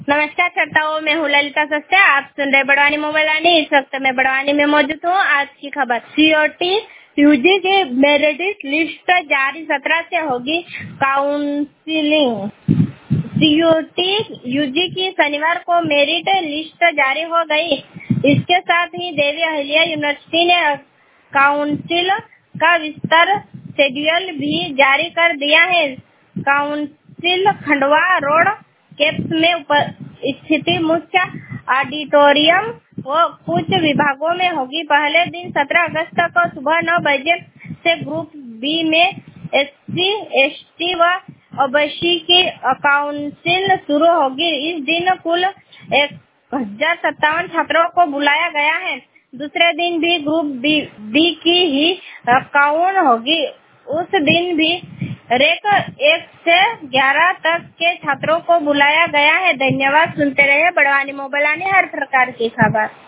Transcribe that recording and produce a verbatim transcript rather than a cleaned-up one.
नमस्कार श्रोताओं, मैं हूँ ललिता सस्ते। आप सुन रहे बड़वानी मोबाइल वाणी। इस वक्त मैं बड़वानी में मौजूद हूँ। आज की खबर, सीओटी यूजी की मेरिट लिस्ट जारी, सत्रह से होगी काउंसिलिंग। सीओटी यूजी की शनिवार को मेरिट लिस्ट जारी हो गई। इसके साथ ही देवी अहिल्या यूनिवर्सिटी ने काउंसिल का विस्तार शेड्यूल भी जारी कर दिया है। काउंसिल खंडवा रोड कैंपस में स्थित मुख्य ऑडिटोरियम व कुछ विभागों में होगी। पहले दिन सत्रह अगस्त को सुबह नौ बजे से ग्रुप बी में एससी, एसटी व ओबीसी की काउंसिल शुरू होगी। इस दिन कुल एक हजार सत्तावन छात्रों को बुलाया गया है। दूसरे दिन भी ग्रुप बी, बी की ही काउंट होगी। उस दिन भी रैंक एक से ग्यारह तक के छात्रों को बुलाया गया है। धन्यवाद। सुनते रहे बड़वानी मोबाइल वाणी, हर प्रकार की खबर।